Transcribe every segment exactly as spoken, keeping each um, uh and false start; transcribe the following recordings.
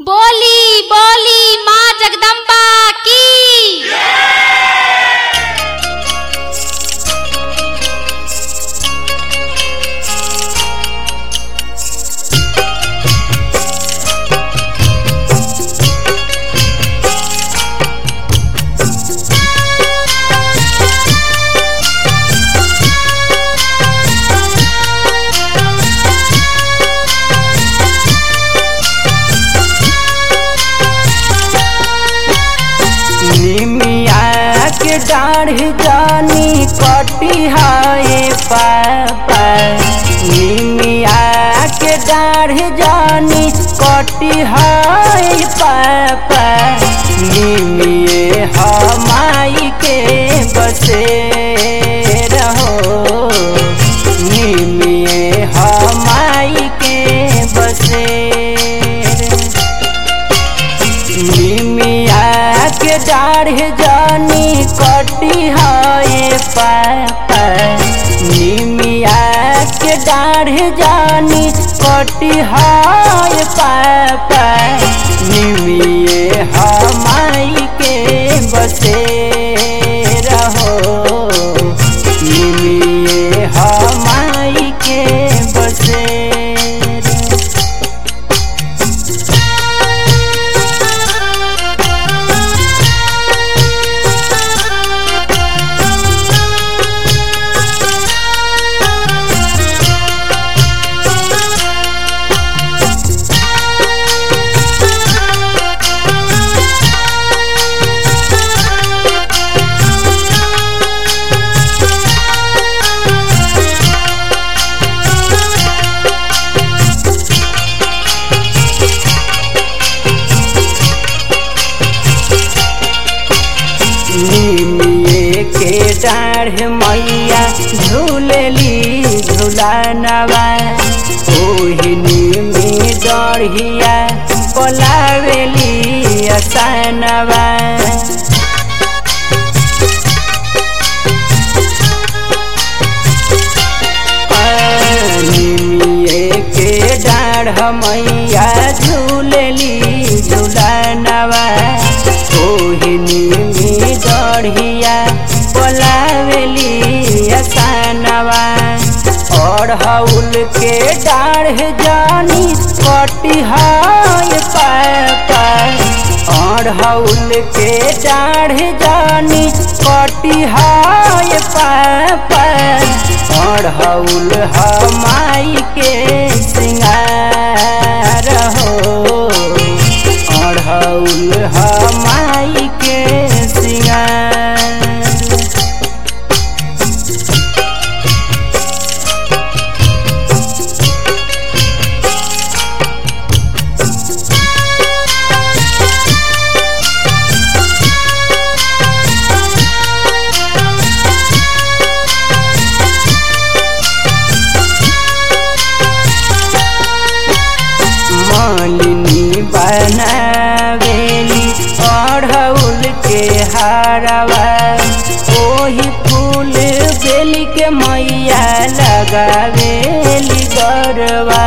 बोली बोली माँ जगदम्बा की। डाढ़ जानी कटी है पापा, निमिया के डाढ़ जानी कटी है पापा, निमिये हमाई के बसे रहो, निमिये हमाई के बसे। निमिया के डाढ़ जानी कटी है पापा, निमिया के डाढ़ जानी कटी है पापा, निमिये हमाई के बसे रहो, निमिये हमाई के बसे। निमिये के डाढ़ मैया झूलेली झूलानवा, ओही निमी डढ़िया पलावेली असानवा। निमिये के डाढ़ मैया झूलेली झूलानवा, ओही निमी डढ़िया पलावेली असानवा। अड़हुल के डाढ़ जानी कटी है पापा, अड़हुल के डाढ़ जानी कटी है पापा, अड़हुल हमाई के सिंगार हो, अड़हुल हमाई के सिंगार। मालिनी बनावेली अड़हुल के हारवा, ओही फूल बेली के मैया लगावेली गरवा।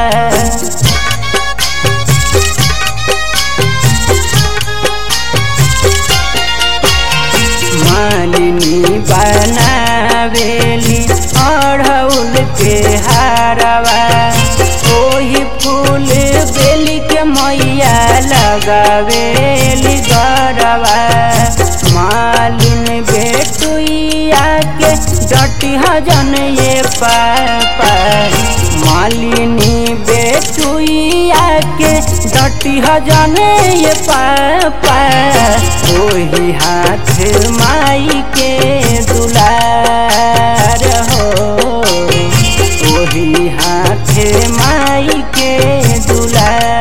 मालिनी बनावेली अड़हुल के हारवा, ओही फूल बेली के मैया लगावेली गरवा। मालिन बेटुइया के डटी हजन ये पापा, मालिनी बेटुइया के डटी हजन ये पापा, ओही हाथ माई के दुलार हो, ओही हाथ माई के दुलार।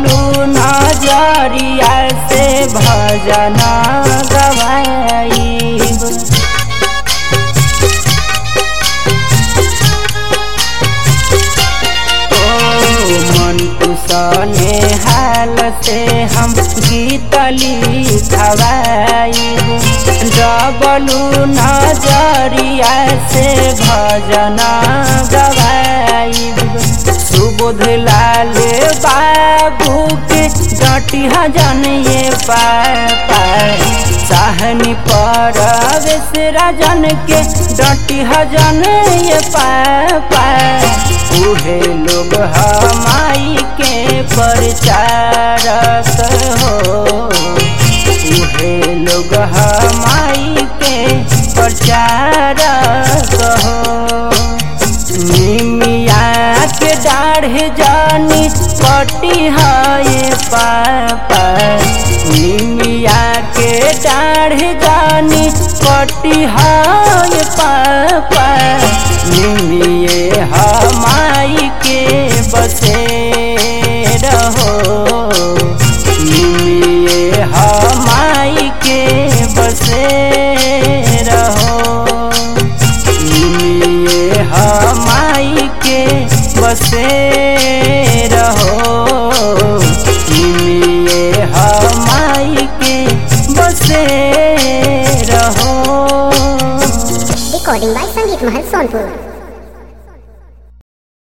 डबलू नजरिया से भजन गवाइब। मंटू सने हाल से हम गीत लिखवाइब। डबलू नजरिया से भजन गवाइब। सुबोध लाल बाबू के डटी हजन ये पापा। साहनी परवेश राजन के डटी हजन ये पापा। उहे लोग हमाई के प्रचारक हो। उहे लोग हमाई के प्रचारक हो। निमिया के डाढ़े जानी पटी है पापा। निमिया के डाढ़े जानी पटी है पापा। निमिये हमाई के बसे रहो। निमिये हमाई के बसे रहो। निमिये हमाई के बसे रहो। निमिये हमाई के बसे रहो। Recording by Sangeet Mahal Sonpur.